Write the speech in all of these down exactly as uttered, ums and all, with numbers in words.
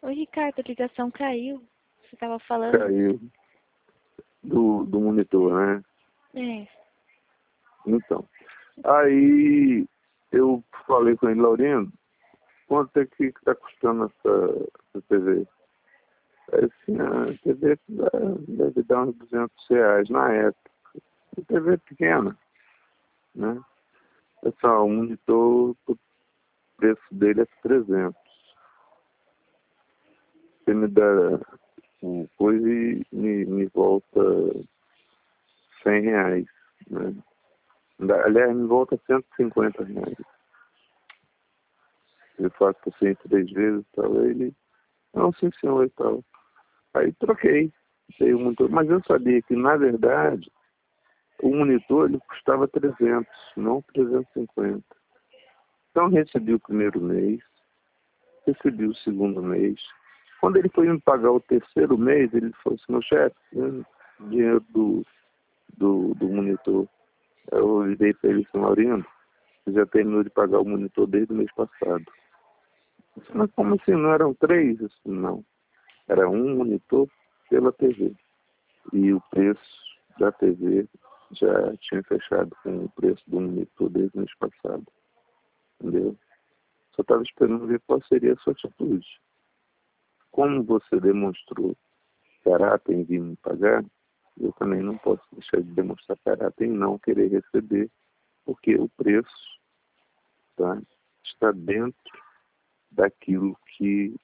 Oi, Ricardo, a ligação caiu. Você estava falando? Caiu do, do monitor, né? É. Então, aí eu falei com ele, Laurindo, quanto é que está custando essa, essa T V? Aí assim, a T V dá, deve dar uns duzentos reais na época. A T V é pequena, né? É só, o monitor, o preço dele é trezentos. Você me dá o coisa e me, me volta cem reais, né? Aliás, me volta cento e cinquenta reais. Eu faço assim três vezes e tal. Aí ele, não, sim senhor e tal. Aí troquei. Dei o monitor, mas eu sabia que, na verdade, o monitor ele custava trezentos, não trezentos e cinquenta. Então recebi o primeiro mês, recebi o segundo mês. Quando ele foi me pagar o terceiro mês, ele falou assim, meu chefe, né, dinheiro do, do, do monitor. Eu lidei para ele assim, Laurindo, você já terminou de pagar o monitor desde o mês passado. Eu disse, mas como assim? Não eram três? Eu disse, não. Era um monitor pela T V. E o preço da T V já tinha fechado com o preço do monitor desde o mês passado. Entendeu? Só estava esperando ver qual seria a sua atitude. Como você demonstrou caráter em vir me pagar, eu também não posso deixar de demonstrar caráter em não querer receber, porque o preço, tá, está dentro daquilo que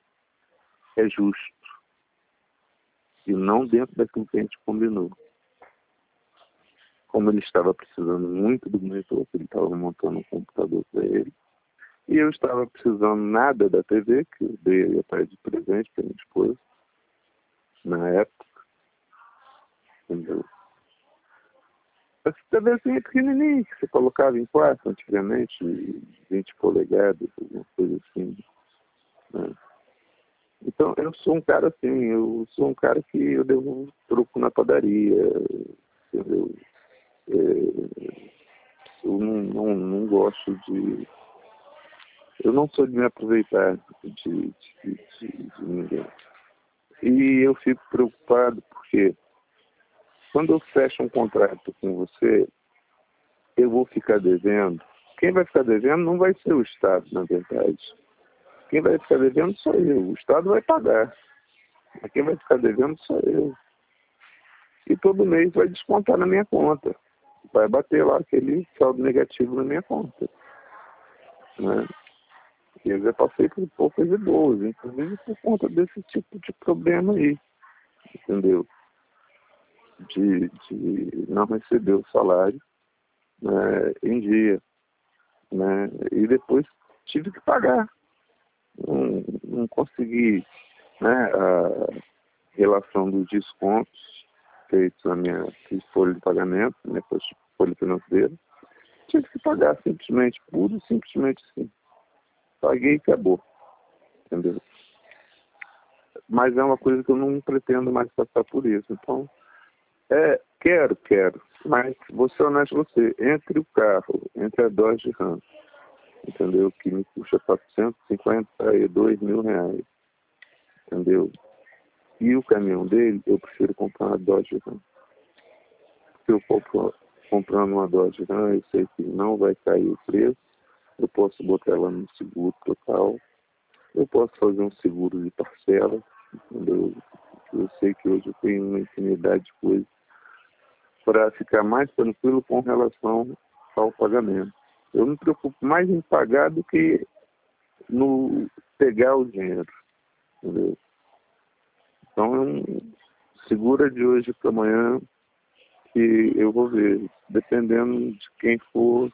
é justo e não dentro daquilo que a gente combinou. Como ele estava precisando muito do monitor, que ele estava montando um computador para ele, e eu estava precisando nada da T V, que eu dei a pai de presente para minha esposa, na época, entendeu? Essa TVzinha é pequenininha, que você colocava em quarto antigamente, vinte polegadas, alguma coisa assim, né? Então, eu sou um cara assim, eu sou um cara que eu devo troco na padaria, entendeu? É, eu não, não, não gosto de... Eu não sou de me aproveitar de, de, de, de ninguém. E eu fico preocupado porque quando eu fecho um contrato com você, eu vou ficar devendo. Quem vai ficar devendo não vai ser o Estado, na verdade. Quem vai ficar devendo sou eu. O Estado vai pagar. Mas quem vai ficar devendo sou eu. E todo mês vai descontar na minha conta. Vai bater lá aquele saldo negativo na minha conta, né? E eu já passei por poucas e boas, inclusive por conta desse tipo de problema aí, entendeu? De, de não receber o salário, né, em dia, né? E depois tive que pagar. Não, não consegui, né, a relação dos descontos feitos na minha folha de pagamento, na minha folha financeira. Tive que pagar simplesmente, puro, simplesmente assim. Paguei e acabou, entendeu? Mas é uma coisa que eu não pretendo mais passar por isso. Então, é, quero, quero, mas vou ser honesto com você, entre o carro, entre a Dodge Ram, entendeu? Que me custa quatrocentos e cinquenta e dois mil reais, entendeu? E o caminhão dele, eu prefiro comprar uma Dodge Ram. Se eu compro, comprando uma Dodge Ram, eu sei que não vai cair o preço, eu posso botar ela no seguro total, eu posso fazer um seguro de parcela, entendeu? Eu sei que hoje eu tenho uma infinidade de coisas para ficar mais tranquilo com relação ao pagamento. Eu me preocupo mais em pagar do que no pegar o dinheiro, entendeu? Então, segura de hoje para amanhã que eu vou ver, dependendo de quem for,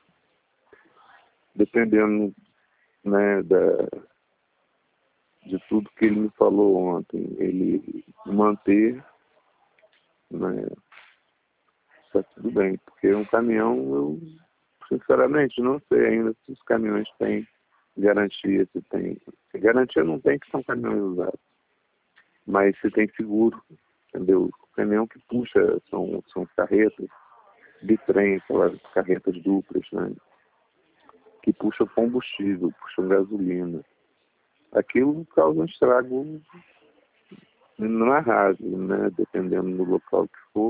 dependendo, né, da, de tudo que ele me falou ontem, ele manter, né, está tudo bem, porque um caminhão, eu sinceramente não sei ainda se os caminhões têm garantia, se tem. Se garantia não tem, que são caminhões usados. Mas se tem seguro, entendeu? O caminhão que puxa são, são carretas de trem, aquelas carretas duplas, né? Que puxam combustível, puxam gasolina. aquilo causa um estrago na rádio, né? Dependendo do local que for.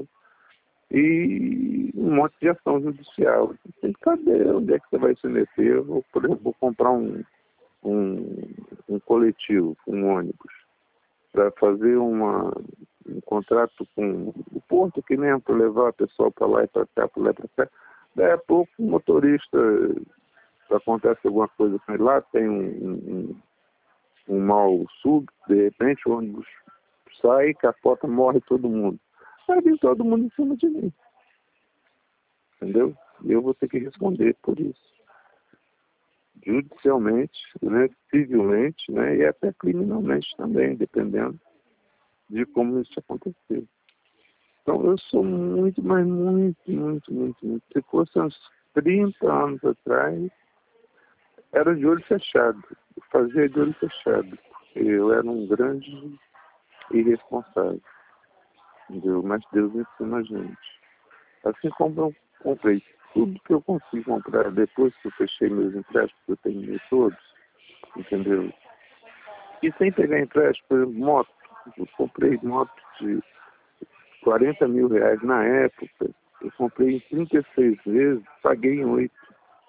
E um monte de ação judicial. Tem que saber onde é que você vai se meter. Eu vou, por exemplo, vou comprar um, um, um coletivo, um ônibus, para fazer uma, um contrato com o porto aqui mesmo, para levar o pessoal para lá e para cá, para lá e para cá. Daí a pouco o motorista, acontece alguma coisa com ele lá, tem um, um, um mal súbito, de repente o ônibus sai, capota, morre todo mundo. Vai vir todo mundo em cima de mim. Entendeu? E eu vou ter que responder por isso. Judicialmente, né, civilmente, né, e até criminalmente também, dependendo de como isso acontecer. Então eu sou muito, mas muito, muito, muito, muito. Se fosse uns trinta anos atrás, era de olho fechado. Eu fazia de olho fechado. Porque eu era um grande irresponsável. Entendeu? Mas Deus ensina a gente. Assim como eu comprei tudo que eu consegui comprar depois que eu fechei meus empréstimos, que eu terminei todos, entendeu? E sem pegar empréstimo, por exemplo, moto. Eu comprei moto de quarenta mil reais na época. Eu comprei em trinta e seis vezes, paguei em oito.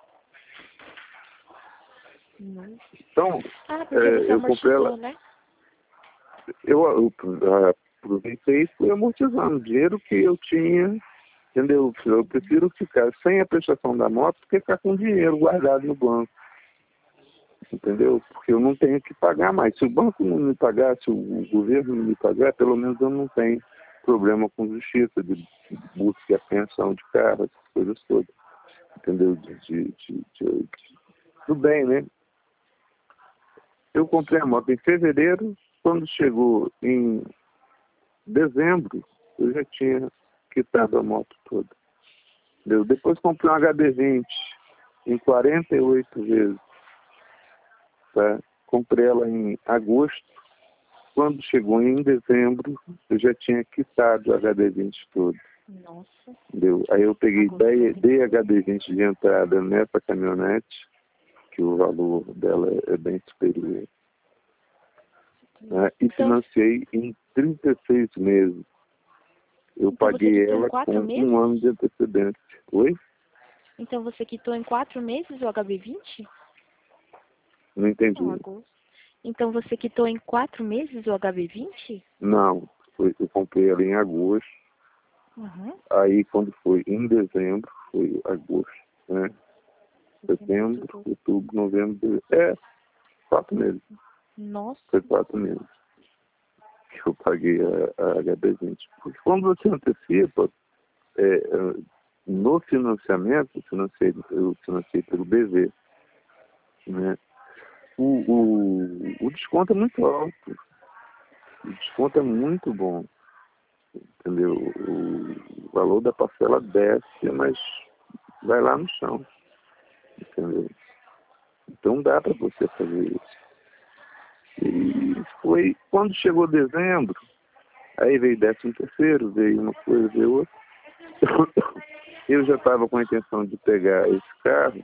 Então, Ah, porque é, você eu comprei ela. amortizou, né? Eu, eu, eu aproveitei e fui amortizando o dinheiro que eu tinha. Entendeu? Eu prefiro ficar sem a prestação da moto do que ficar com dinheiro guardado no banco. Entendeu? Porque eu não tenho que pagar mais. Se o banco não me pagar, se o governo não me pagar, pelo menos eu não tenho problema com justiça, de busca e apreensão de carro, essas coisas todas. Entendeu? De, de, de, de, de... Tudo bem, né? Eu comprei a moto em fevereiro, quando chegou em dezembro, eu já tinha quitado a moto toda. Entendeu? Depois comprei um H D vinte em quarenta e oito vezes. Tá? Comprei ela em agosto. Quando chegou em dezembro, eu já tinha quitado o H D vinte todo. Nossa. Entendeu? Aí eu peguei, dei, dei H D vinte de entrada nessa caminhonete, que o valor dela é bem superior. Né? E financiei em trinta e seis meses. Eu então paguei ela com meses? um ano de antecedência. Oi? Então você quitou em quatro meses o H B vinte? Não entendi. Não, agosto. Então você quitou em quatro meses o H B vinte? Não, foi, eu comprei ela em agosto. Uhum. Aí quando foi em dezembro, foi agosto, né? Setembro, outubro, novembro, dezembro. É, quatro meses. Nossa. Foi quatro meses que eu paguei a, a H B vinte. Porque quando você antecipa, é, no financiamento, eu financiei, eu financiei pelo B V, né? O, o, o desconto é muito alto. O desconto é muito bom. Entendeu? O valor da parcela desce, mas vai lá no chão. Entendeu? Então dá para você fazer isso. E foi quando chegou dezembro, aí veio décimo terceiro, veio uma coisa, veio outra. Eu já estava com a intenção de pegar esse carro.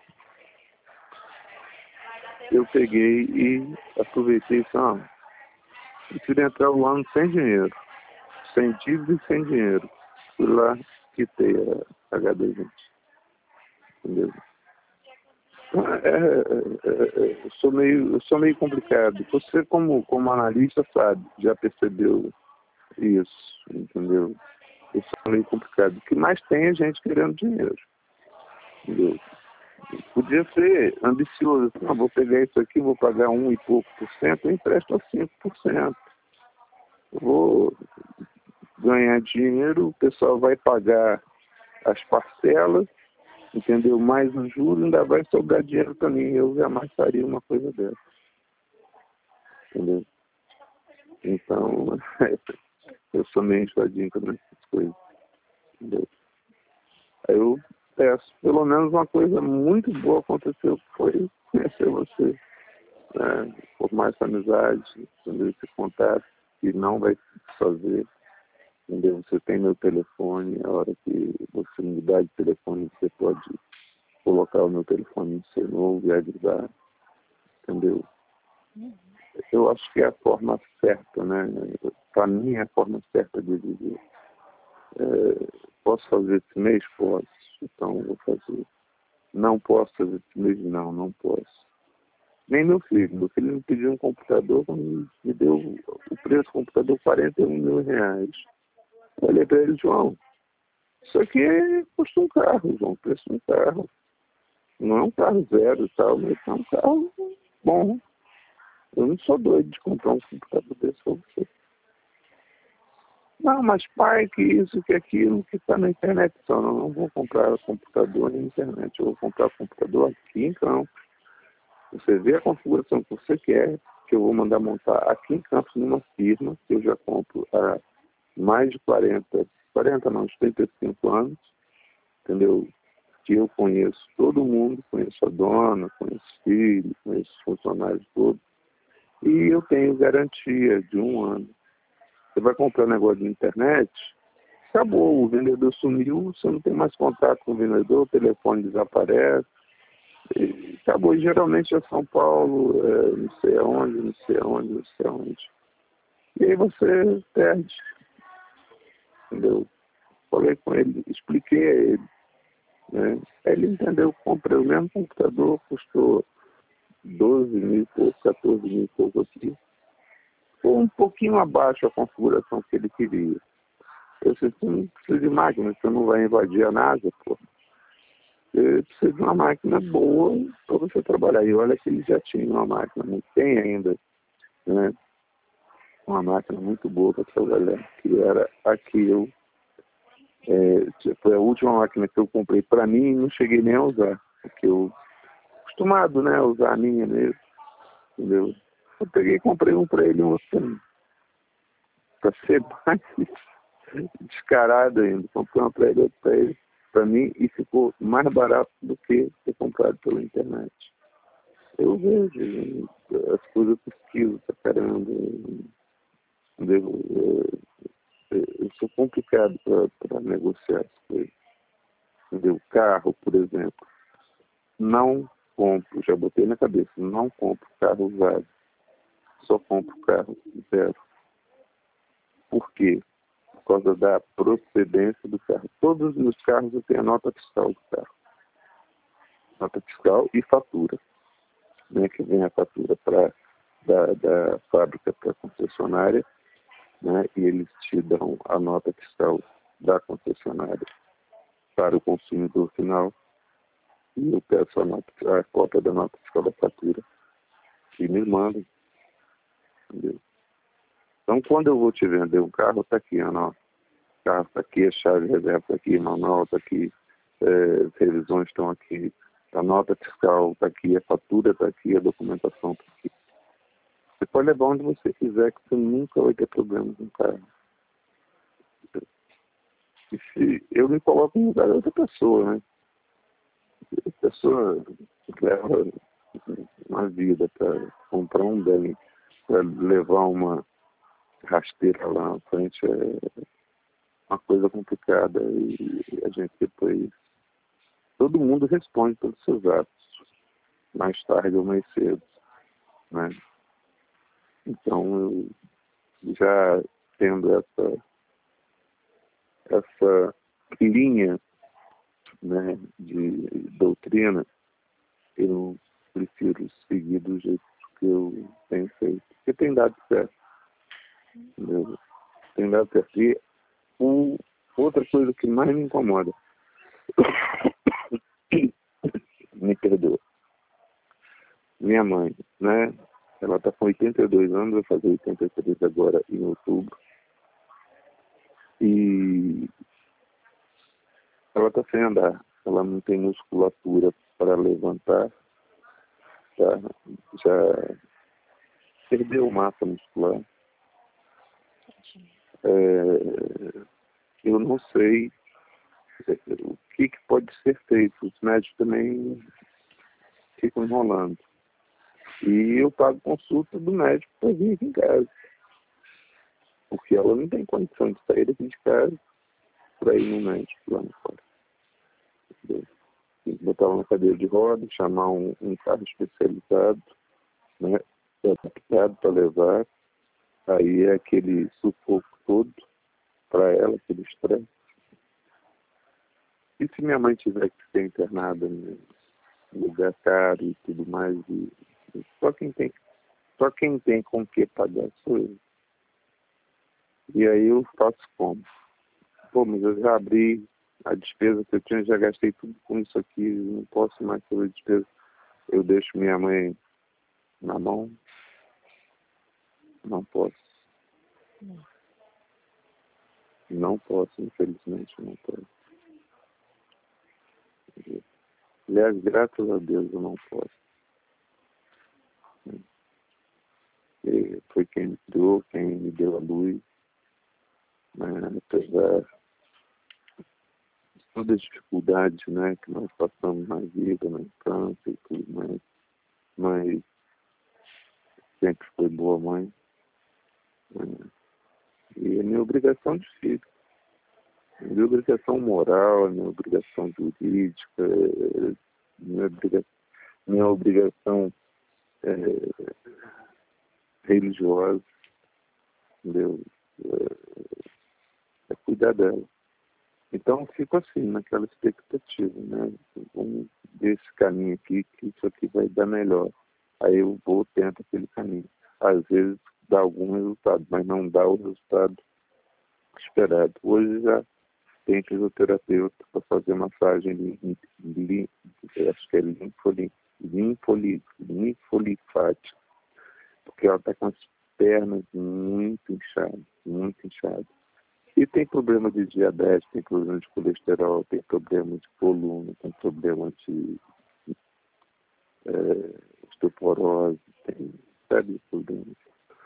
Eu peguei e aproveitei e falei, ah, eu queria entrar o ano sem dinheiro, sem dívida e sem dinheiro. Fui lá, quitei a H D vinte. Entendeu? É, é, é, eu, sou meio, eu sou meio complicado. Você, como, como analista, sabe, já percebeu isso, entendeu? Eu sou meio complicado. O que mais tem é gente querendo dinheiro, entendeu? Podia ser ambicioso. Não, vou pegar isso aqui, vou pagar um e pouco por cento, eu empresto a cinco por cento. Eu vou ganhar dinheiro, o pessoal vai pagar as parcelas, entendeu? Mais o juro, ainda vai sobrar dinheiro para mim. Eu jamais faria uma coisa dessa. Entendeu? Então, eu sou meio enjoadinho com essas coisas. Entendeu? Aí eu peço, pelo menos uma coisa muito boa aconteceu, que foi conhecer você. Né? Formar essa amizade, entendeu? Esse contato, que não vai se fazer. Entendeu? Você tem meu telefone, a hora que você mudar de telefone, você pode colocar o meu telefone no seu novo e avisar. Entendeu? Uhum. eu acho que é a forma certa, né? Para mim é a forma certa de viver. É, posso fazer esse mês? Posso. Então vou fazer. Não posso fazer esse mês? Não, não posso. Nem meu filho. Meu filho me pediu um computador, quando me deu o preço do computador quarenta e um mil reais. Eu olhei para ele, João, isso aqui custa um carro, João, preço de um carro. Não é um carro zero e tal, mas é um carro bom. Eu não sou doido de comprar um computador desse para você. Não, mas pai, que isso, que aquilo, que está na internet. Só não, não vou comprar computador na internet. Eu vou comprar computador aqui em Campos. Você vê a configuração que você quer, que eu vou mandar montar aqui em Campos, numa firma, que eu já compro há mais de quarenta, quarenta não, uns trinta e cinco anos, entendeu? Que eu conheço todo mundo, conheço a dona, conheço os filhos, conheço os funcionários todos. E eu tenho garantia de um ano. Você vai comprar um negócio de internet, acabou, o vendedor sumiu, você não tem mais contato com o vendedor, o telefone desaparece, e acabou. E geralmente é São Paulo, é, não sei aonde, não sei aonde, não sei aonde. E aí você perde, entendeu? Falei com ele, expliquei a ele, né? Ele entendeu, comprei o mesmo computador, custou doze mil e pouco, quatorze mil e pouco aqui. Foi um pouquinho abaixo a configuração que ele queria. Eu disse, você não precisa de máquina, você não vai invadir a NASA, pô. Você precisa de uma máquina boa para você trabalhar. E olha que ele já tinha uma máquina, não tem ainda, né? Uma máquina muito boa para trabalhar, que era a que eu... É, foi a última máquina que eu comprei para mim e não cheguei nem a usar, porque eu... acostumado, né, a usar a minha mesmo, entendeu? Eu peguei e comprei um para ele e um outro para mim. Para ser mais descarado ainda. Comprei uma para ele, outra para ele, para mim, e ficou mais barato do que ter comprado pela internet. Eu vejo as coisas pesquiso pra caramba. Entendeu? Eu sou complicado para negociar as coisas. Entendeu? Carro, por exemplo. Não compro, já botei na cabeça, não compro carro usado. Só compro carro zero. Por quê? Por causa da procedência do carro. Todos os meus carros eu tenho a nota fiscal do carro. Nota fiscal e fatura. Né, que vem a fatura pra, da, da fábrica para a concessionária, né, e eles te dão a nota fiscal da concessionária para o consumidor final. E eu peço a, nota, a cópia da nota fiscal da fatura e me mandam. Entendeu? Então, quando eu vou te vender um carro, está aqui a nota. O carro está aqui, a chave de reserva está aqui, o manual está aqui, é, as revisões estão aqui, a nota fiscal está aqui, a fatura está aqui, a documentação está aqui. Você pode levar onde você quiser, que você nunca vai ter problema com o carro. E se eu me coloco no lugar da outra pessoa, né? A pessoa leva uma vida para comprar um bem, para levar uma rasteira lá na frente, é uma coisa complicada. E a gente depois... Todo mundo responde pelos seus atos, mais tarde ou mais cedo, né? Então, eu já tendo essa, essa linha, né, de doutrina, eu prefiro seguir do jeito que eu tenho feito. Porque tem dado certo. Entendeu? Tem dado certo. E um, outra coisa que mais me incomoda, me perdoa, minha mãe, né? Ela está com oitenta e dois anos, vai fazer oitenta e três agora em outubro. E ela está sem andar. Ela não tem musculatura para levantar. Tá? Já perdeu massa muscular. É, eu não sei o que, que pode ser feito. Os médicos também ficam enrolando. E eu pago consulta do médico para vir aqui em casa. Porque ela não tem condição de sair daqui de casa para ir no médico lá no fora. Entendeu? Tem que botar ela na cadeira de roda, chamar um, um carro especializado, né? adaptado para levar, aí é aquele sufoco todo para ela, aquele estresse. E se minha mãe tiver que ser internada em lugar caro e tudo mais, e, e só quem tem, só quem tem com que pagar sou eu. E aí eu faço como? Pô, mas eu já abri a despesa que eu tinha, já gastei tudo com isso aqui, não posso mais fazer despesa. Eu deixo minha mãe na mão? Não posso. Não posso, infelizmente, não posso. Aliás, graças a Deus eu não posso. E foi quem me criou, quem me deu a luz, né? Apesar de todas as dificuldades, né, que nós passamos na vida, na infância e tudo mais, mas sempre foi boa mãe. Né? E é minha obrigação de filho. É minha obrigação moral, é minha obrigação jurídica, é minha, obriga minha obrigação é, religiosa, entendeu? É, é cuidar dela. Então eu fico assim, naquela expectativa, né? Vamos ver esse caminho aqui, que isso aqui vai dar melhor. Aí eu vou, tento aquele caminho. Às vezes dá algum resultado, mas não dá o resultado esperado. Hoje já tem fisioterapeuta para fazer massagem, lim, lim, acho que é linfoli, linfoli, linfolifática, porque ela está com as pernas muito inchadas, muito inchadas. E tem problema de diabetes, tem problema de colesterol, tem problema de coluna, tem problema de é, osteoporose, tem série de problemas.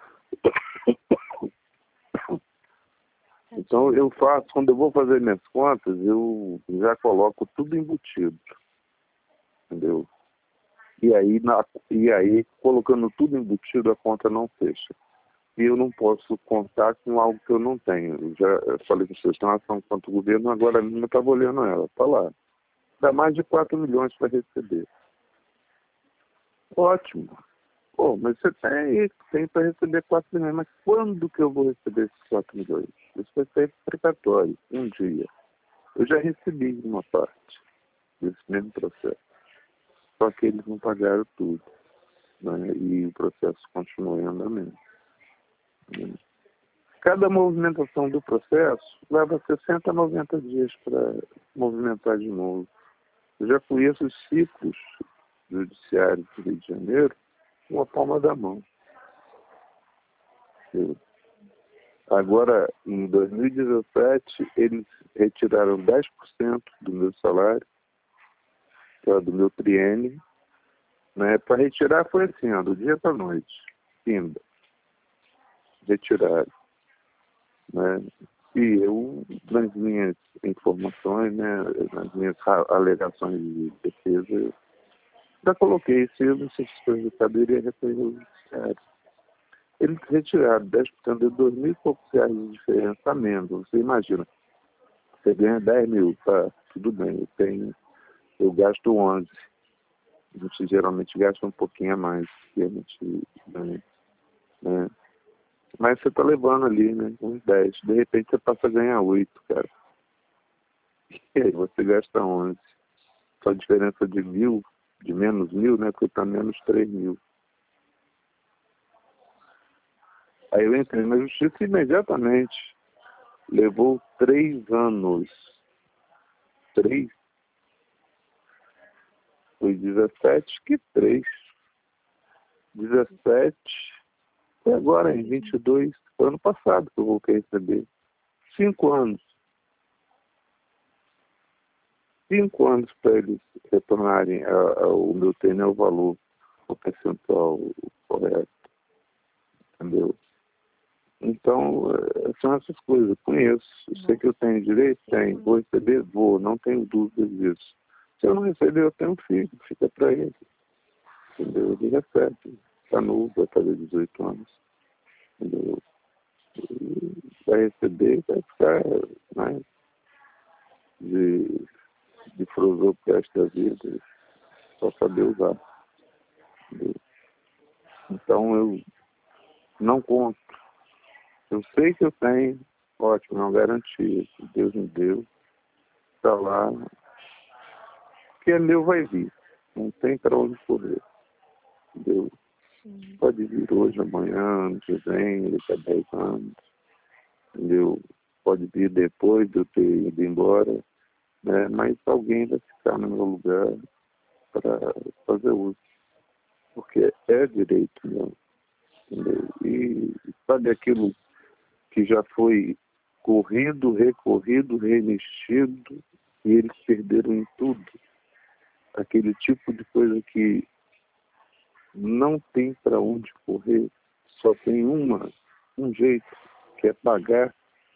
Então eu faço, quando eu vou fazer minhas contas, eu já coloco tudo embutido, entendeu? E aí, na, e aí colocando tudo embutido, a conta não fecha. E eu não posso contar com algo que eu não tenho. Eu já eu falei com vocês, tem uma ação contra o governo, agora mesmo eu estava olhando ela, está lá. Dá mais de quatro milhões para receber. Ótimo. Pô, mas você tem, tem para receber quatro milhões, mas quando que eu vou receber esses quatro milhões? Isso vai ser precatório, um dia. Eu já recebi uma parte desse mesmo processo. Só que eles não pagaram tudo, né? E o processo continua em andamento. Cada movimentação do processo leva sessenta a noventa dias para movimentar de novo. Eu já conheço os ciclos judiciários do Rio de Janeiro com a palma da mão. Eu, agora, em dois mil e dezessete, eles retiraram dez por cento do meu salário, do meu triênio. Né? Para retirar foi assim, ó, do dia para a noite. Pimba. Retiraram. Né? E eu, nas minhas informações, né, nas minhas alegações de defesa, já coloquei se eu não sei se foi resultado, iria recorrer ao judiciário. Eles retiraram dez por cento de dois mil e poucos reais de diferença a menos. Você imagina, você ganha dez mil, tá? Tudo bem, eu tenho, eu gasto onze. A gente geralmente gasta um pouquinho a mais que a gente ganha, né? Mas você tá levando ali, né? Uns dez. De repente você passa a ganhar oito, cara. E aí você gasta onze. Só a diferença de mil, de menos mil, né? Custa menos três mil. Aí eu entrei na justiça imediatamente. Levou três anos. Três? Foi dezessete, que três? dezessete. E agora, em vinte e dois, foi ano passado que eu voltei a receber. Cinco anos. Cinco anos para eles retornarem ao meu termo ao valor, o percentual correto. Entendeu? Então, são essas coisas. Eu conheço. Eu sei que eu tenho direito? Tenho. Vou receber? Vou. Não tenho dúvidas disso. Se eu não receber, eu tenho um filho. Fica para ele. Entendeu? Ele recebe. Está novo, vai fazer dezoito anos. Entendeu? E vai receber, vai ficar, né, de, de frusou para esta vida, só saber usar. Entendeu? Então eu não conto. Eu sei que eu tenho, ótimo, é uma garantia que Deus me deu, está lá, que é meu vai vir, não tem para onde correr. Deus Sim. pode vir hoje, amanhã, ano que vem, daqui a dez anos, entendeu? Pode vir depois de eu ter ido embora, né? Mas alguém vai ficar no meu lugar para fazer uso, porque é direito meu, entendeu? E sabe aquilo que já foi corrido, recorrido, reinvestido, e eles perderam em tudo. Aquele tipo de coisa que não tem para onde correr, só tem uma, um jeito, que é pagar,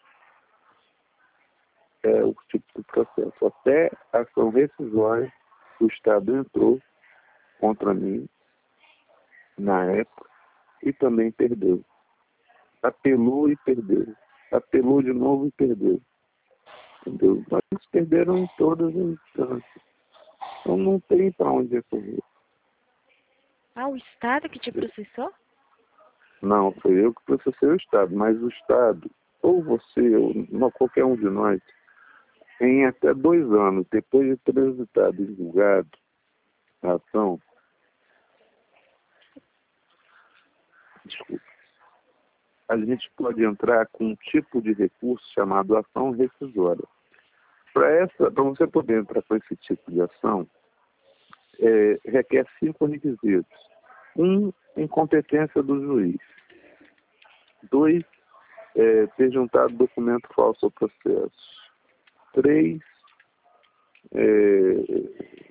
é o tipo de processo. Até a ação rescisória, o Estado entrou contra mim, na época, e também perdeu. Apelou e perdeu. Apelou de novo e perdeu. Entendeu? Mas eles perderam em todas as instâncias. Então não tem para onde recorrer. Ah, o Estado que te processou? Não, foi eu que processei o Estado, mas o Estado, ou você, ou não, qualquer um de nós, em até dois anos, depois de transitado e julgado a ação, desculpa, a gente pode entrar com um tipo de recurso chamado ação rescisória. Para essa, para você poder entrar com esse tipo de ação, é, requer cinco requisitos. Um, incompetência do juiz. Dois, é, ter juntado documento falso ao processo. Três, é,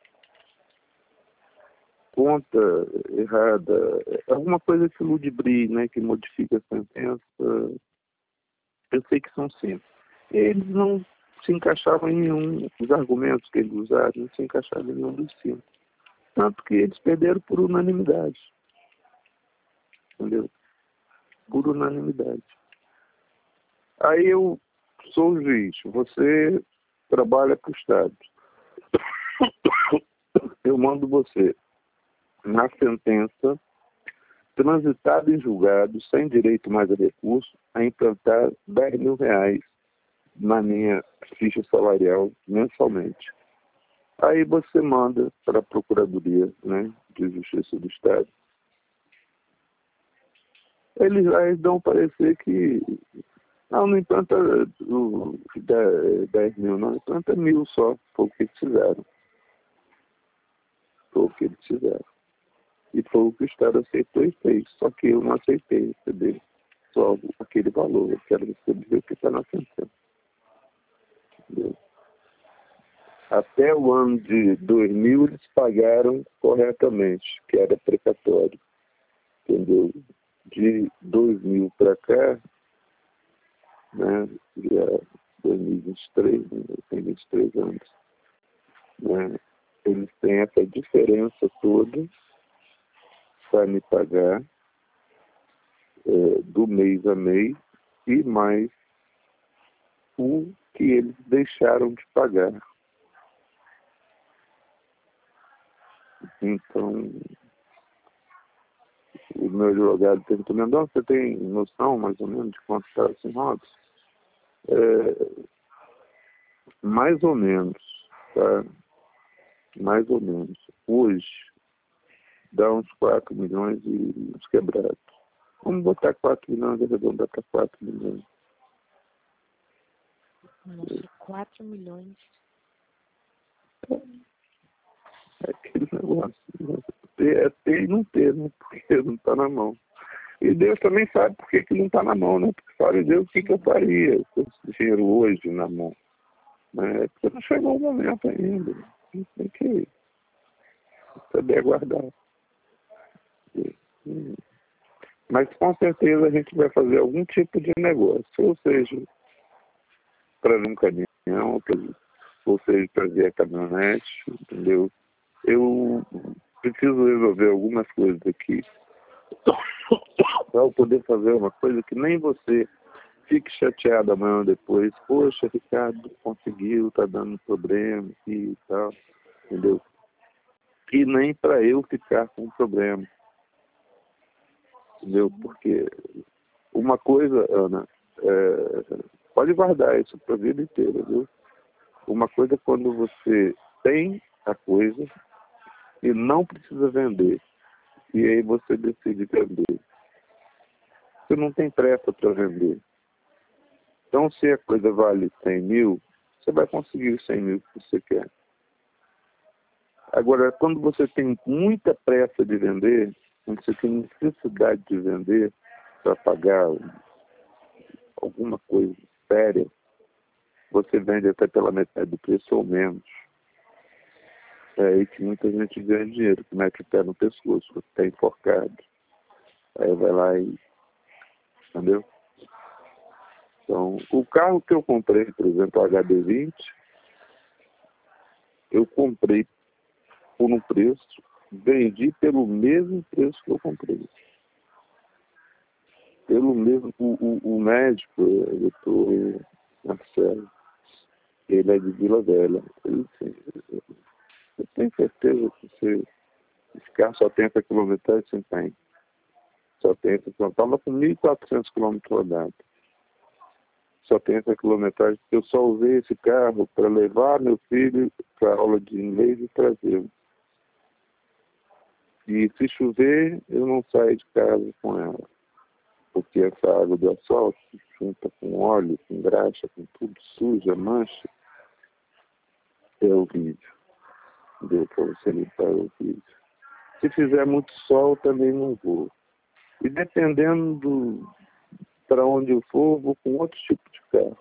conta errada, alguma coisa que ludibrie, né, que modifica a sentença. Eu sei que são cinco. Eles não se encaixavam em nenhum, os argumentos que eles usaram não se encaixavam em nenhum dos cinco. Tanto que eles perderam por unanimidade. Entendeu? Por unanimidade. Aí eu sou o juiz, você trabalha para o Estado. Eu mando você, na sentença, transitado em julgado, sem direito mais a recurso, a implantar dez mil reais na minha ficha salarial mensalmente. Aí você manda para a Procuradoria, né, de Justiça do Estado. Eles aí dão parecer que não, não implanta o, dez mil, não, implanta mil só, foi o que eles fizeram. Foi o que eles fizeram. E foi o que o Estado aceitou e fez. Só que eu não aceitei receber só aquele valor. Eu quero receber o que está na sentença. Entendeu? Até o ano de dois mil eles pagaram corretamente, que era precatório. Entendeu? De dois mil para cá, né, já dois mil e vinte e três, né, tem vinte e três anos, né, eles têm essa diferença toda para me pagar é, do mês a mês e mais o que eles deixaram de pagar. Então, o meu advogado perguntou, Mendonça, você tem noção mais ou menos de quanto está assim, Robson? É, mais ou menos, tá? Mais ou menos. Hoje, dá uns quatro milhões e uns quebrados. Vamos botar quatro milhões e arredondar para quatro milhões. Nossa, quatro milhões. É aquele negócio. Né? Ter, é ter e não ter, né? Porque não está na mão. E Deus também sabe por que, que não está na mão, né? Porque sabe Deus o que, que eu faria com esse dinheiro hoje na mão. Né? Porque não chegou o momento ainda. Né? Tem que saber aguardar. Mas com certeza a gente vai fazer algum tipo de negócio. Ou seja, trazer um caminhão, ou seja, trazer a caminhonete, entendeu? Eu preciso resolver algumas coisas aqui para eu poder fazer uma coisa que nem você fique chateado amanhã ou depois. Poxa, Ricardo conseguiu, tá dando problema aqui e tal, entendeu? E nem para eu ficar com problema. entendeu? Porque uma coisa, Ana, é, pode guardar isso para a vida inteira, viu? Uma coisa é quando você tem a coisa e não precisa vender. E aí você decide vender. Você não tem pressa para vender. Então, se a coisa vale cem mil, você vai conseguir os cem mil que você quer. Agora, quando você tem muita pressa de vender, quando você tem necessidade de vender para pagar alguma coisa séria, você vende até pela metade do preço ou menos. É aí que muita gente ganha dinheiro, que mete o pé no pescoço, está enforcado. Aí vai lá e... Entendeu? Então, o carro que eu comprei, por exemplo, o H D vinte, eu comprei por um preço, vendi pelo mesmo preço que eu comprei. Pelo mesmo... O, o, o médico, o doutor Marcelo, ele é de Vila Velha. Ele disse, eu tenho certeza que você, esse carro só tem essa quilometragem sem tem. Só tem essa quilometragem. Estava com mil e quatrocentos quilômetros rodados. Só tem essa quilometragem porque eu só usei esse carro para levar meu filho para a aula de inglês e trazê-lo. E se chover, eu não saio de casa com ela. Porque essa água do asfalto junta com óleo, com graxa, com tudo, suja, mancha, é horrível. Deu para você limpar o vídeo. Se fizer muito sol, também não vou. E dependendo do para onde eu for, vou com outro tipo de carro.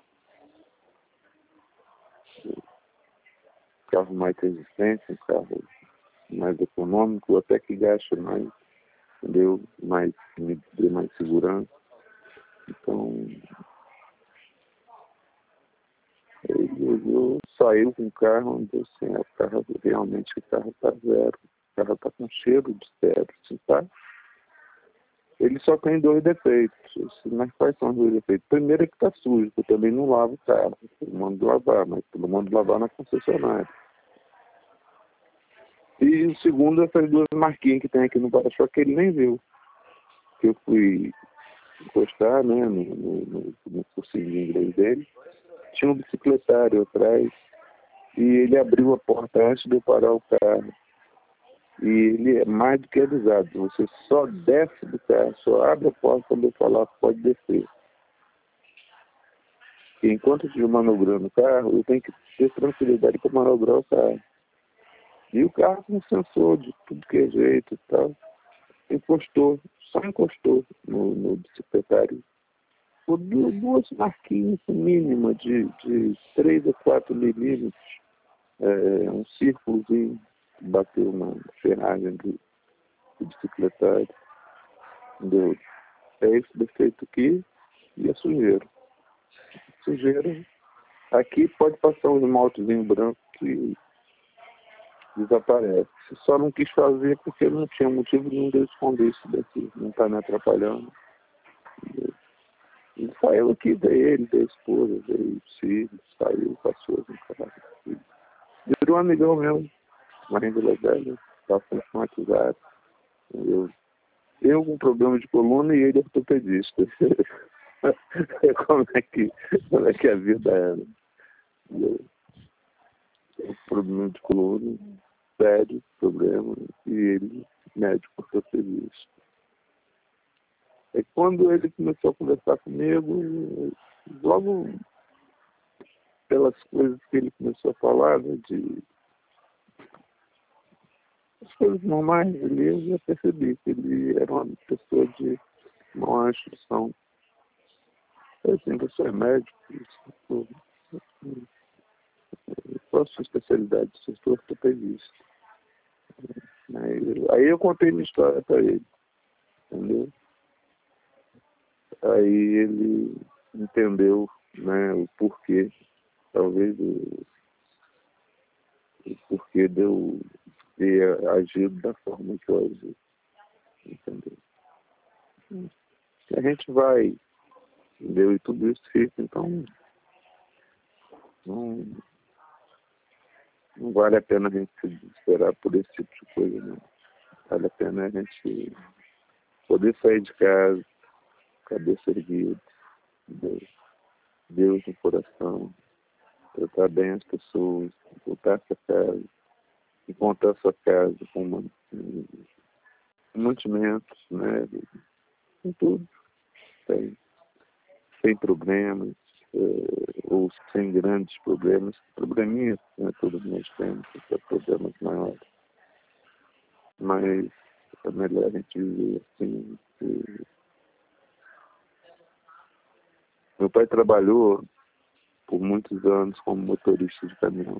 Carro mais resistente, um carro mais econômico, até que gaste mais, entendeu? Mais, me dê mais segurança. Então, eu, eu saí com o carro onde assim, o carro realmente o carro está zero. O carro está com cheiro de zero, tá? Ele só tem dois defeitos. Mas quais são os dois defeitos? Primeiro é que está sujo, eu também não lavo o carro. Todo mundo lavar, mas todo mundo lavar na concessionária. E o segundo é essas duas marquinhas que tem aqui no para-choque que ele nem viu. Que eu fui encostar, né, no, no, no cursinho de inglês dele. Tinha um bicicletário atrás e ele abriu a porta antes de eu parar o carro. E ele é mais do que avisado. Você só desce do carro, só abre a porta quando eu falar pode descer. E enquanto eu estiver manobrando o carro, eu tenho que ter tranquilidade para manobrar o carro. E o carro com sensor de tudo que é jeito e tal. Encostou, só encostou no, no bicicletário. Por duas marquinhas mínimas de, de três a quatro milímetros. É, um círculozinho bateu na ferragem do, do bicicletário. Entendeu? É esse defeito aqui e a sujeira. Sujeira. Aqui pode passar um esmaltezinho branco que desaparece. Só não quis fazer porque não tinha motivo nenhum de eu esconder isso daqui. Não está me atrapalhando. Entendeu? E saiu aqui, veio ele, veio a esposa, veio o filho, saiu, passou no carro. Virou um amigão meu, Marinho de Velha, bastante traumatizado. Eu, eu com problema de coluna e ele ortopedista. como, é que, como é que a vida era? Eu, eu, problema de coluna, sério problema, e ele médico ortopedista. E quando ele começou a conversar comigo, logo pelas coisas que ele começou a falar, né, de as coisas normais dele, eu já percebi que ele era uma pessoa de maior instrução. Eu assim, você é médico, eu qual a sua especialidade? Eu sou ortopedista. Aí, aí eu contei minha história para ele, entendeu? Aí ele entendeu, né, o porquê, talvez o, o porquê de eu ter agido da forma que eu agi, entendeu? A gente vai, entendeu? E tudo isso fica, então não, não vale a pena a gente se desesperar por esse tipo de coisa, não. Vale a pena a gente poder sair de casa, cabeça erguida, Deus, Deus no coração, tratar bem as pessoas, voltar para casa, encontrar sua casa com uma, mantimentos, né? Com tudo, sem, sem problemas, é, ou sem grandes problemas, probleminhas, né? Todos nós temos, problemas maiores. Mas é melhor a gente viver assim. Que... Meu pai trabalhou por muitos anos como motorista de caminhão.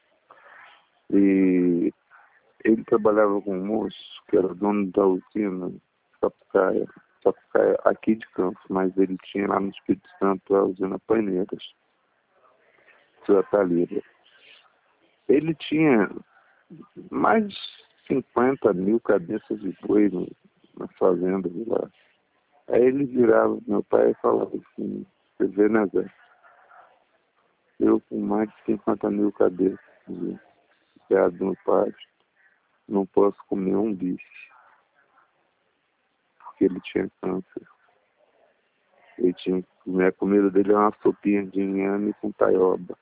E ele trabalhava com um moço que era dono da usina Sapucaia, Sapucaia aqui de Campos, mas ele tinha lá no Espírito Santo a usina Paineiras, sua Talíria. Ele tinha mais de cinquenta mil cabeças de boi no, nas fazendas de lá. Aí ele virava meu pai e falava assim, você vê, né, Zé? Eu com mais de cinquenta mil cabeças de gado no pátio, não posso comer um bife, porque ele tinha câncer. Ele tinha, a comida dele era uma sopinha de inhame com taioba.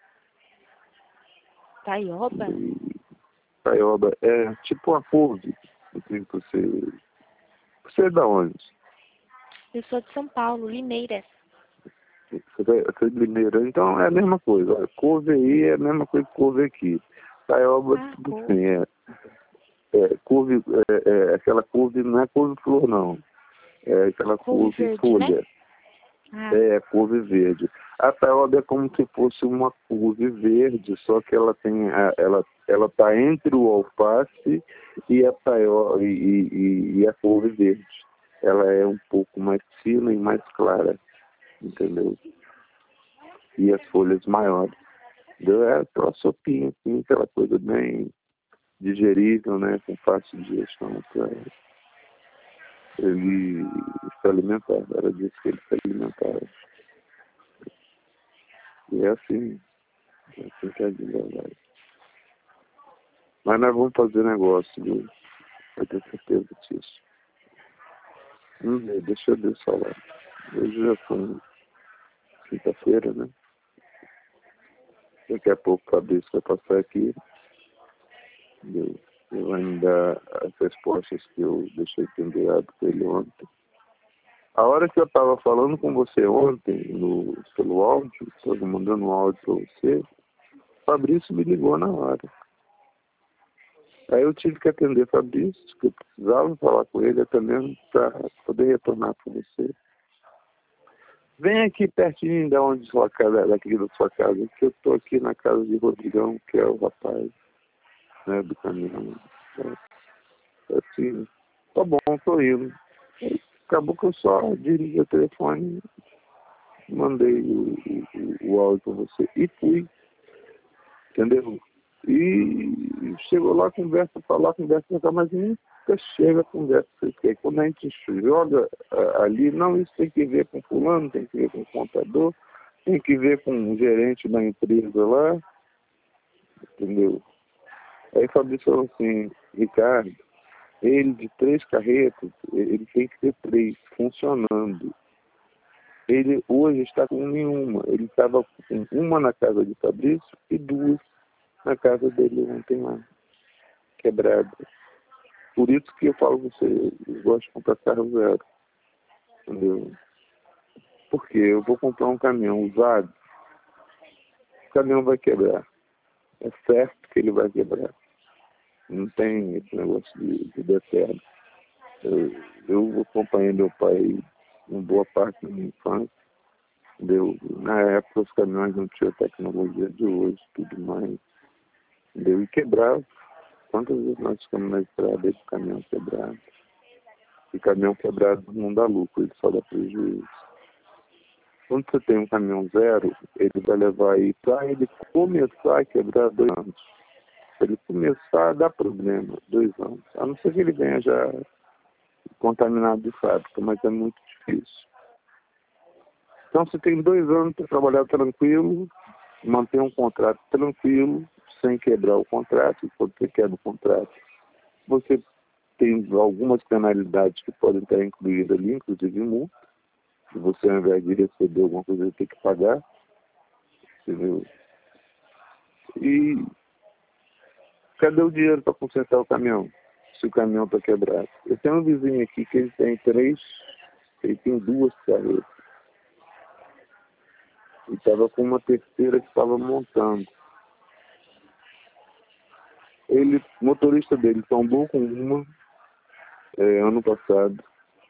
Taioba? E, taioba é tipo uma couve. Assim, você, você é da onde? Eu sou de São Paulo, Limeiras. Você é de Limeira. Então é a mesma coisa. Couve aí é a mesma coisa que couve aqui. Taioba, Ah, tipo couve. assim, é, é, couve, é, é, aquela couve não é couve-flor, não. É aquela Couve couve verde, folha. né? Ah. É, couve verde. A taioba é como se fosse uma couve verde, só que ela tem, a, ela, ela tá entre o alface e a taioba e, e, e a couve verde. Ela é um pouco mais fina e mais clara, entendeu? E as folhas maiores. Entendeu? É aquela sopinha, assim, aquela coisa bem digerível, né, com fácil digestão para ele se alimentar. Era disso que ele se alimentava. E é assim, é assim que é de verdade. Mas nós vamos fazer negócio, viu? Eu tenho certeza disso. Vamos ver, deixa eu ver só lá. Hoje já foi quinta-feira, né? Daqui a pouco o Fabrício vai passar aqui. Eu, eu vou me dar as respostas que eu deixei pendurado com ele ontem. A hora que eu estava falando com você ontem, no, pelo áudio, estava mandando um áudio para você, o Fabrício me ligou na hora. Aí eu tive que atender o Fabrício, que eu precisava falar com ele até mesmo para poder retornar para você. Vem aqui pertinho de onde sua casa, daqui da sua casa, que eu estou aqui na casa de Rodrigão, que é o rapaz, né, do caminhão. É, assim, tá bom, estou indo. Acabou que eu só dirigi o telefone, mandei o, o, o áudio para você e fui, entendeu? E chegou lá, conversa para lá, conversa para cá, mas nunca chega a conversa. Porque quando a gente joga uh, ali, não, isso tem que ver com fulano, tem que ver com o contador, tem que ver com o gerente da empresa lá, entendeu? Aí o Fabrício falou assim, Ricardo, ele de três carretas, ele tem que ter três funcionando. Ele hoje está com nenhuma. Ele estava com uma na casa de Fabrício e duas na casa dele ontem lá, quebrada. Por isso que eu falo com você, eu gosto de comprar carro zero. Entendeu? Porque eu vou comprar um caminhão usado, o caminhão vai quebrar. É certo que ele vai quebrar. Não tem esse negócio de, de eterno. Eu, eu acompanhei meu pai uma boa parte da minha infância. Entendeu? Na época os caminhões não tinham a tecnologia de hoje, tudo mais. Entendeu? E quebrava. Quantas vezes nós ficamos na estrada e o caminhão quebrado? E caminhão quebrado não dá lucro, ele só dá prejuízo. Quando você tem um caminhão zero, ele vai levar aí para ele começar a quebrar dois anos. Se ele começar a dar problema, dois anos. A não ser que ele venha já contaminado de fábrica, mas é muito difícil. Então você tem dois anos para trabalhar tranquilo, manter um contrato tranquilo, sem quebrar o contrato. E quando você quebra o contrato, você tem algumas penalidades que podem estar incluídas ali, inclusive multa. Se você, ao invés de receber alguma coisa, tem que pagar. Entendeu? E cadê o dinheiro para consertar o caminhão? Se o caminhão está quebrado. Eu tenho um vizinho aqui que ele tem três, ele tem duas carretas. E estava com uma terceira que estava montando. Ele, o motorista dele tombou com uma é, ano passado.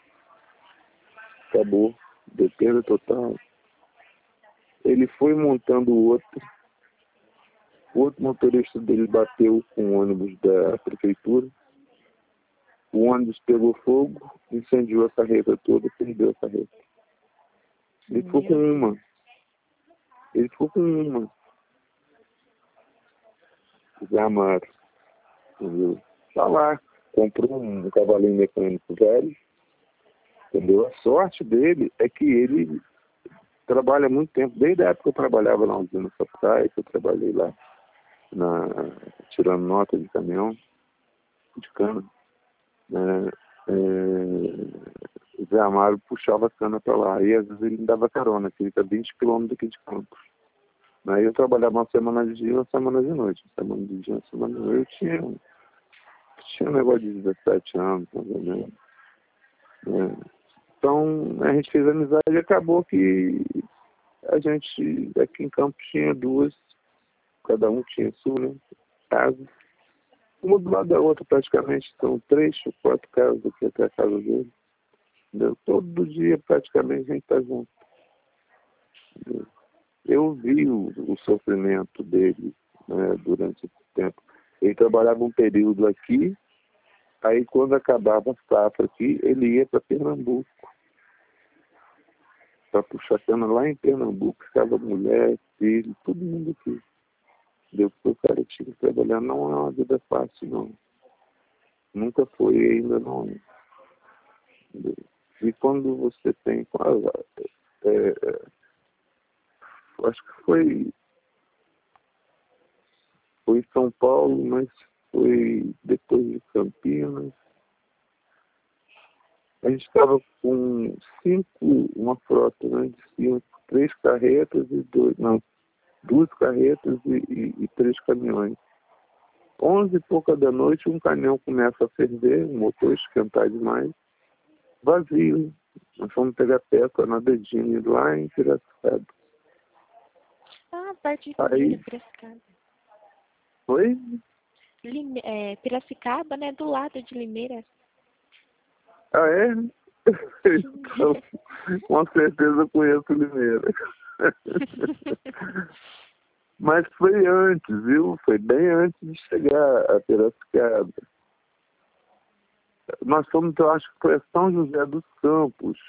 Acabou. Deu perda total. Ele foi montando o outro. O outro motorista dele bateu com o ônibus da prefeitura. O ônibus pegou fogo, incendiou a carreta toda, perdeu a carreta. Ele ficou com uma. Ele ficou com uma. Zé Amaro. Entendeu? Tá lá. Comprou um cavalinho mecânico velho. Entendeu? A sorte dele é que ele trabalha há muito tempo. Desde a época que eu trabalhava na usina Sapucaí, que eu trabalhei lá, na, tirando nota de caminhão, de cana. Né? É, o Zé Amaro puxava a cana para lá. E às vezes ele me dava carona, que ele fica vinte quilômetros daqui de Campos. Aí eu trabalhava uma semana de dia e uma semana de noite. Uma semana de dia, uma semana de noite. Eu tinha, tinha um negócio de dezessete anos, mais ou menos. É. Então, a gente fez amizade e acabou que a gente, aqui em Campos, tinha duas, cada um tinha sua, né, casa. Uma do lado da outra, praticamente, são três ou quatro casas aqui até a casa dele. Entendeu? Todo dia, praticamente, a gente está junto. Entendeu? Eu vi o, o sofrimento dele, né, durante esse tempo. Ele trabalhava um período aqui, aí quando acabava a safra aqui, ele ia para Pernambuco. Para puxar cana lá em Pernambuco, ficava mulher, filho, todo mundo aqui. Entendeu? Porque o cara tinha que trabalhar, não é uma vida fácil, não. Nunca foi e ainda não. Entendeu? E quando você tem... É, é, acho que foi... Foi São Paulo, mas foi depois de Campinas. A gente estava com cinco, uma frota, né, de cinco, três carretas e dois, não, duas carretas e, e, e três caminhões. Onze e pouca da noite, um caminhão começa a ferver, o motor esquentar demais, vazio. Nós fomos pegar peça na Dedinho lá em Piracicaba. Ah, perto de Aí, Limeira, Piracicaba. foi? Lime, é, Piracicaba, né? Do lado de Limeira. Ah, é? Então, com certeza eu conheço Limeira. Mas foi antes, viu? Foi bem antes de chegar a Piracicaba. Nós fomos, eu acho que foi a São José dos Campos.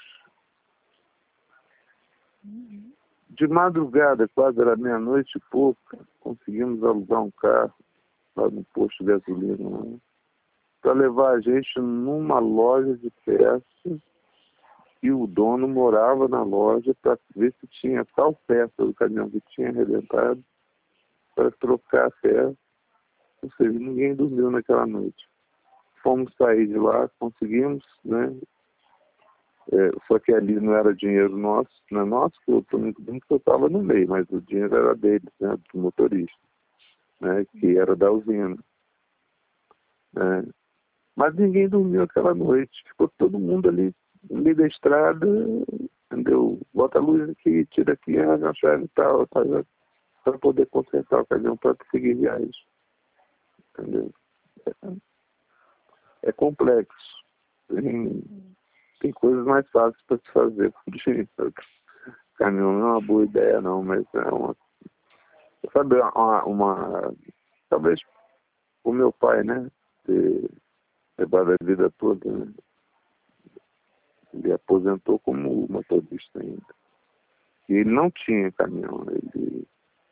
Uhum. De madrugada, quase era meia-noite e pouco, conseguimos alugar um carro lá no posto de gasolina para levar a gente numa loja de peças e o dono morava na loja para ver se tinha tal peça do caminhão que tinha arrebentado para trocar a peça. Ou seja, ninguém dormiu naquela noite. Fomos sair de lá, conseguimos, né? É, só que ali não era dinheiro nosso, não é nosso, que eu estou muito bem que eu estava no meio, mas o dinheiro era deles, né, do motorista, né, que era da usina. Né? Mas ninguém dormiu aquela noite, ficou todo mundo ali no meio da estrada, entendeu? Bota a luz aqui, tira aqui, a chave e tal, tá, para poder consertar o caminhão para seguir viagem. Entendeu? É, é complexo. Tem, tem coisas mais fáceis para se fazer com dinheiro. Caminhão não é uma boa ideia, não, mas é uma... Sabe, uma... uma talvez o meu pai, né, ter levado a vida toda, né? Ele aposentou como motorista ainda. E ele não tinha caminhão, ele,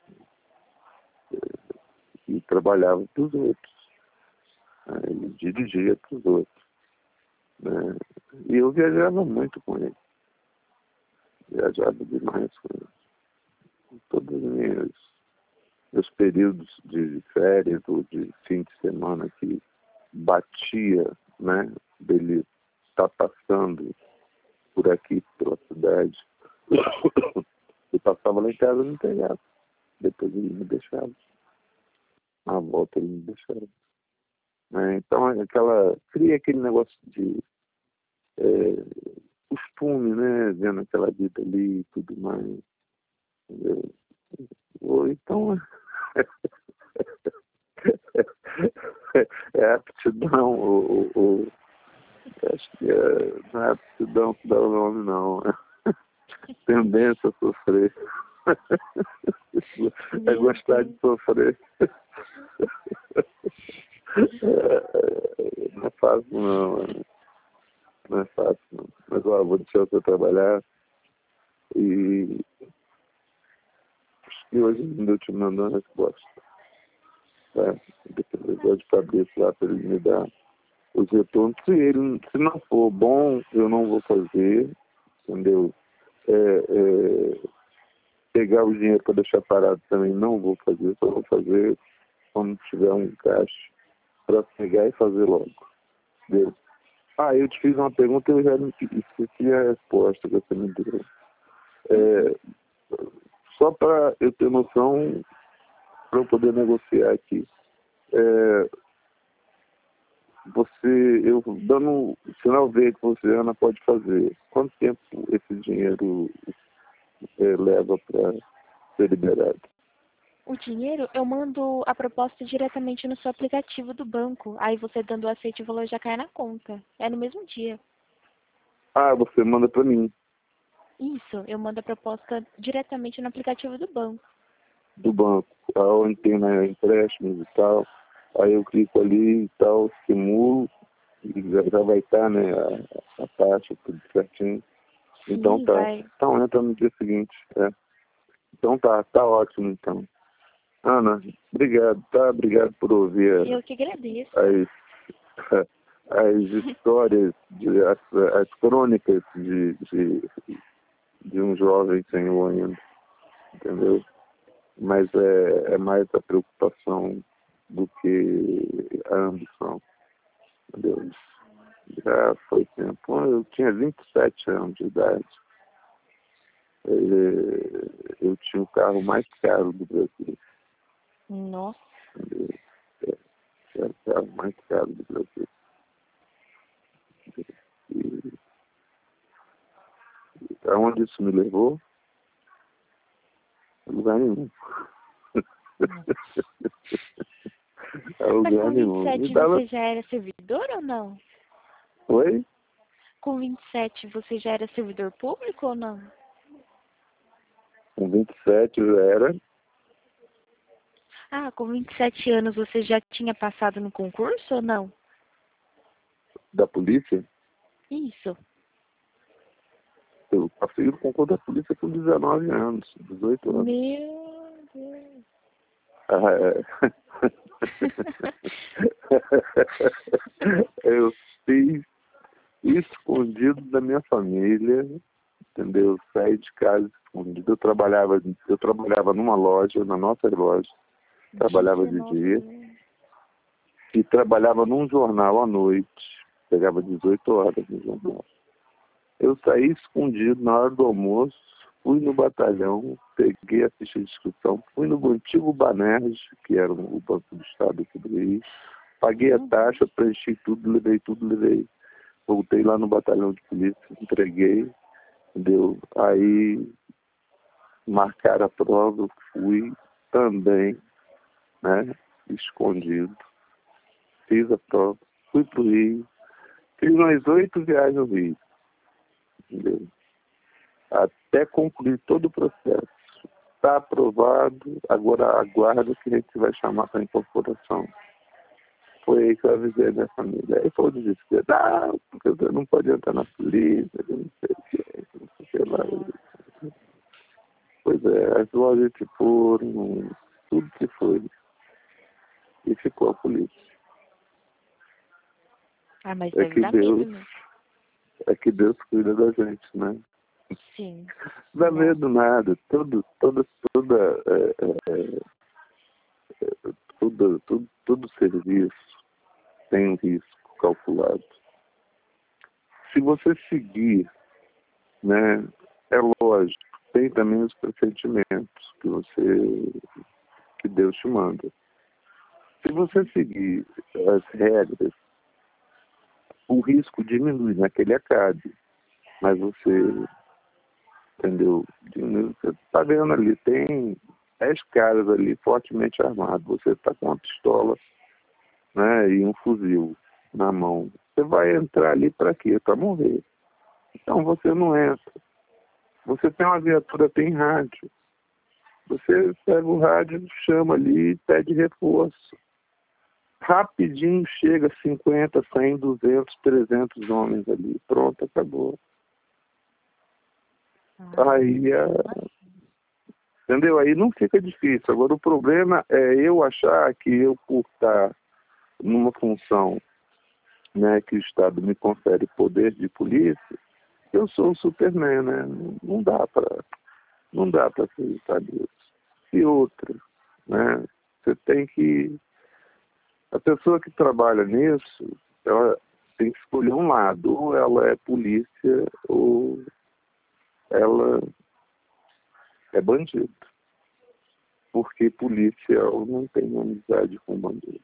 ele trabalhava para os outros. Né? Ele dirigia para os outros. Né? E eu viajava muito com ele. Viajava demais com ele. Todos os meus, meus períodos de férias ou de fim de semana que batia né, dele estar passando por aqui, pela cidade, eu passava lá em casa e me entregava. Depois ele me deixava. Na volta ele me deixava. Né? Então, aquela, cria aquele negócio de é, costume, né? Vendo aquela vida ali e tudo mais. Entendeu? Ou então, é aptidão, ou, ou, acho que é, não é aptidão que dá o nome, não. Tendência a sofrer. É gostar de sofrer. É, não é fácil, não. Não é fácil, não. Mas, ó, vou deixar você trabalhar. E, e hoje ainda eu te mando uma resposta. Tá? Depois eu vou de cabeça lá para ele me dar os retornos. Se, ele, se não for bom, eu não vou fazer. Entendeu? É, é, pegar o dinheiro para deixar parado também não vou fazer. Só vou fazer quando tiver um caixa para pegar e fazer logo. Entendeu? Ah, eu te fiz uma pergunta e eu já me esqueci a resposta que você me deu. É, só para eu ter noção, para eu poder negociar aqui. É, você, eu dando sinal verde que você, Ana, pode fazer. Quanto tempo esse dinheiro é, leva para ser liberado? O dinheiro, eu mando a proposta diretamente no seu aplicativo do banco. Aí você dando o aceite, o valor já cai na conta. É no mesmo dia. Ah, você manda para mim. Isso, eu mando a proposta diretamente no aplicativo do banco. Do banco. Onde tem, né, empréstimos e tal. Aí eu clico ali e tal, simulo, e já, já vai estar, né, a, a taxa, tudo certinho. Sim, Então tá. vai. Então entra no dia seguinte. É. Então tá, tá ótimo então. Ana, obrigado, tá? Obrigado por ouvir Eu que agradeço. as, as histórias, de, as, as crônicas de, de, de um jovem senhor ainda, entendeu? Mas é, é mais a preocupação do que a ambição, entendeu? Já foi tempo. Eu tinha vinte e sete anos de idade. Eu tinha o carro mais caro do Brasil. Nossa. Entendeu? Era o carro mais caro do Brasil. E aonde isso me levou? A lugar nenhum. A Mas lugar com nenhum. vinte e Me sete dava... você já era servidor ou não? Oi? Com vinte e sete você já era servidor público ou não? Com vinte e sete eu era Ah, com vinte e sete anos você já tinha passado no concurso ou não? da polícia. Isso. Eu passei no concurso da polícia com dezenove anos, dezoito anos. Meu Deus. Ah, é. Eu fiz escondido da minha família, entendeu? Eu saí de casa escondido. Eu trabalhava, eu trabalhava numa loja, na nossa loja, trabalhava de dia, e trabalhava num jornal à noite, pegava dezoito horas no jornal. Eu saí escondido na hora do almoço, fui no batalhão, peguei a ficha de inscrição, fui no antigo Banerj, que era o Banco do Estado aqui do Rio, paguei a taxa, preenchi tudo, levei tudo, levei. Voltei lá no batalhão de polícia, entreguei, deu. Aí marcaram a prova, fui também, né, escondido. Fiz a prova, fui pro Rio, fiz umas oito viagens ao Rio, entendeu? Até concluir todo o processo. Está aprovado, agora aguardo que a gente vai chamar para incorporação. Foi aí que eu avisei a minha família. Aí foi o desespero. Ah, porque você não pode entrar na polícia, eu não sei o que, não sei o que lá. Pois é, as lojas que foram, tudo que foi. E ficou a polícia. Ah, mas É deve que dar medo Deus, mesmo. é que Deus cuida da gente, né? Sim. Não dá Nossa. medo nada. Tudo, toda, toda, é, é, é, tudo, tudo, tudo serviço tem um risco calculado. Se você seguir, né, é lógico, tem também os pressentimentos que você, que Deus te manda. Se você seguir as regras, o risco diminui, não é que ele acabe, mas você, entendeu? Diminui, você está vendo ali, tem dez caras ali fortemente armados, você está com uma pistola, né, e um fuzil na mão. Você vai entrar ali para quê? Para morrer. Então você não entra. Você tem uma viatura, tem rádio. Você pega o rádio, chama ali e pede reforço. Rapidinho chega cinquenta, cem, duzentos, trezentos homens ali. Pronto, acabou. Ah. Aí, é... entendeu? Aí não fica difícil. Agora o problema é eu achar que eu, por estar numa função, né, que o Estado me confere poder de polícia, eu sou o Superman, né? Não dá para não dá para acreditar nisso. E outra, né? Você tem que... A pessoa que trabalha nisso, ela tem que escolher um lado. Ou ela é polícia, ou ela é bandido. Porque policial não tem amizade com bandido.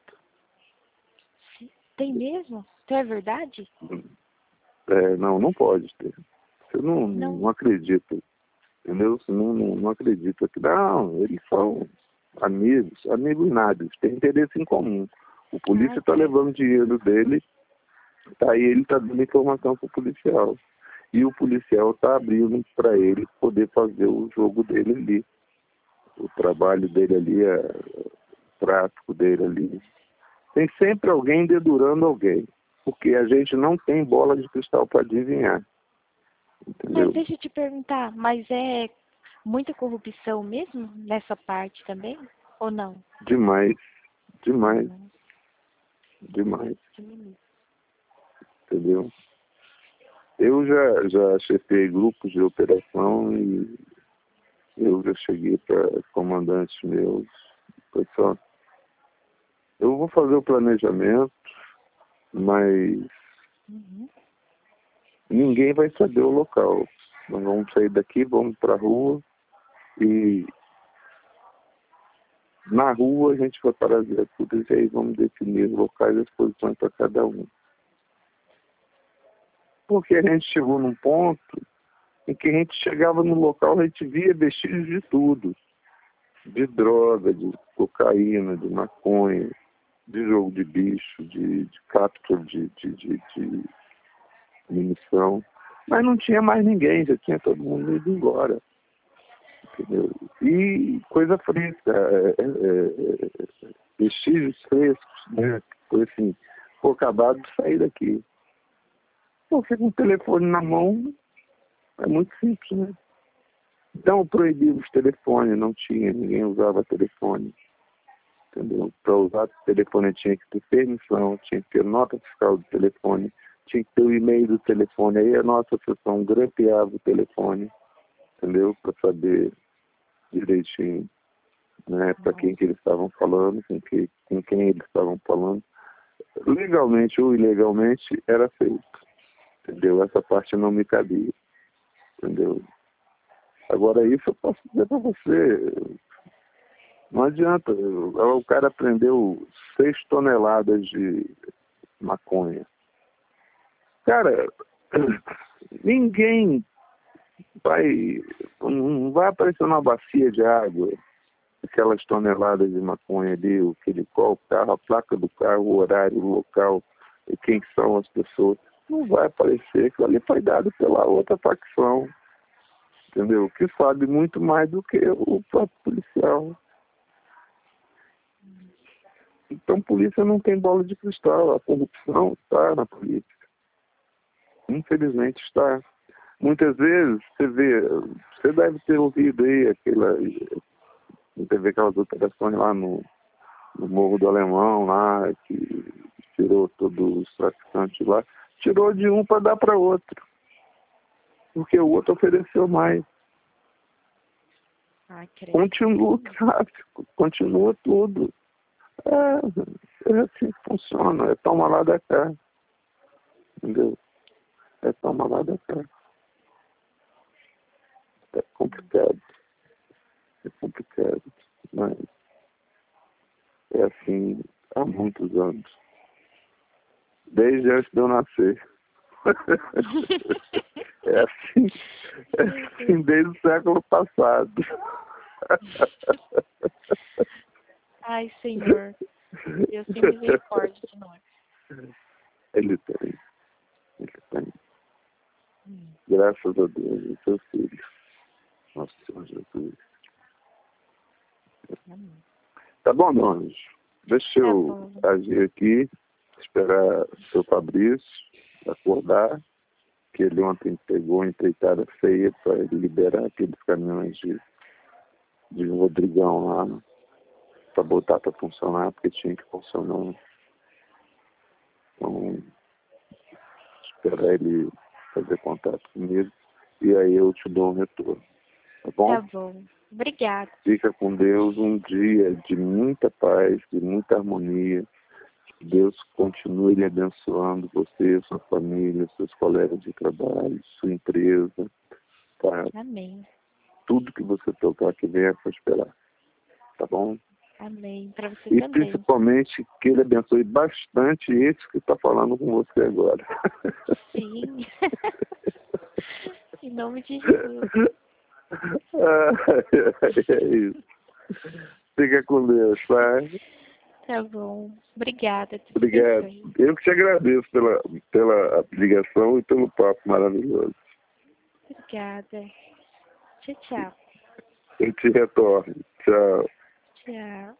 Tem mesmo? Então é verdade? É, não, não pode ter. Você não, não. não acredita. Entendeu? Você não, não, não acredita que... Não, eles são amigos, amigos nada, eles têm interesse em comum. O polícia está levando dinheiro dele, tá, aí ele está dando informação para o policial. E o policial está abrindo para ele poder fazer o jogo dele ali. O trabalho dele ali, é, o tráfico dele ali. Tem sempre alguém dedurando alguém, porque a gente não tem bola de cristal para adivinhar. Entendeu? Mas deixa eu te perguntar, mas é muita corrupção mesmo nessa parte também? Ou não? Demais, demais, não. demais. Sim. Entendeu? Eu já, já chefei grupos de operação e eu já cheguei para comandantes meus. Pessoal, eu vou fazer o planejamento, mas uhum. ninguém vai saber o local. Nós vamos sair daqui, vamos para a rua e na rua a gente vai parar as viaturas e aí vamos definir os locais e as posições para cada um. Porque a gente chegou num ponto em que a gente chegava no local, a gente via vestígios de tudo. De droga, de cocaína, de maconha, de jogo de bicho, de, de captura de, de, de, de munição. Mas não tinha mais ninguém, já tinha todo mundo ido embora. Entendeu? E coisa fresca, é, é, é, vestígios frescos, né? Coisa assim, pô, acabado de sair daqui. Porque com o telefone na mão é muito simples, né? Então proibiu os telefones, não tinha, ninguém usava telefone. Entendeu? Para usar o telefone tinha que ter permissão, tinha que ter nota fiscal do telefone, tinha que ter o e-mail do telefone. Aí a nossa seção grampeava o telefone, entendeu? Para saber direitinho, né, para quem que eles estavam falando, com, que, com quem eles estavam falando. Legalmente ou ilegalmente era feito, entendeu? Essa parte não me cabia, entendeu? Agora isso eu posso dizer para você, não adianta, o cara prendeu seis toneladas de maconha. Cara, ninguém vai, não vai aparecer uma bacia de água, aquelas toneladas de maconha ali, o que ele qual o carro, a placa do carro, o horário, o local, e quem são as pessoas. Não vai aparecer, aquilo ali foi dado pela outra facção, entendeu? Que sabe muito mais do que o próprio policial. Então, polícia não tem bola de cristal, a corrupção está na polícia. Infelizmente está. Muitas vezes, você vê, você deve ter ouvido aí aquela, você vê aquelas operações lá no, no Morro do Alemão, lá, que tirou todos os traficantes lá, tirou de um para dar para outro, porque o outro ofereceu mais. Ai, continua o tráfico, continua tudo. É, é assim que funciona, é toma lá da cá. entendeu? É tomar lá da cá. É complicado. É complicado. Mas é assim há muitos anos. Desde antes de eu nascer. É assim, é assim desde o século passado. Ai, Senhor, Deus tem misericórdia de nós. Ele tem. Ele tem. Graças a Deus, o seu filho. Nosso Senhor Jesus. Tá bom, meu anjo? Deixa Tá eu bom. agir aqui, esperar o seu Fabrício acordar, que ele ontem pegou uma empreitada feia para ele liberar aqueles caminhões de, de Rodrigão lá, para botar para funcionar, porque tinha que funcionar. Então, esperar ele fazer contato comigo e aí eu te dou um retorno. Tá bom? Tá bom. Obrigada. Fica com Deus, um dia de muita paz, de muita harmonia. Que Deus continue lhe abençoando você, sua família, seus colegas de trabalho, sua empresa. Tá? Amém. Tudo que você tocar que venha prosperar. Tá bom? Amém. Para você E também. principalmente que ele abençoe bastante esse que está falando com você agora. Sim. Em nome de Jesus. É isso. Fica com Deus, tá? Tá bom. Obrigada. Tudo Obrigado. bem. Eu que te agradeço pela, pela ligação e pelo papo maravilhoso. Obrigada. Tchau, tchau. Eu te retorno. Tchau. Tchau.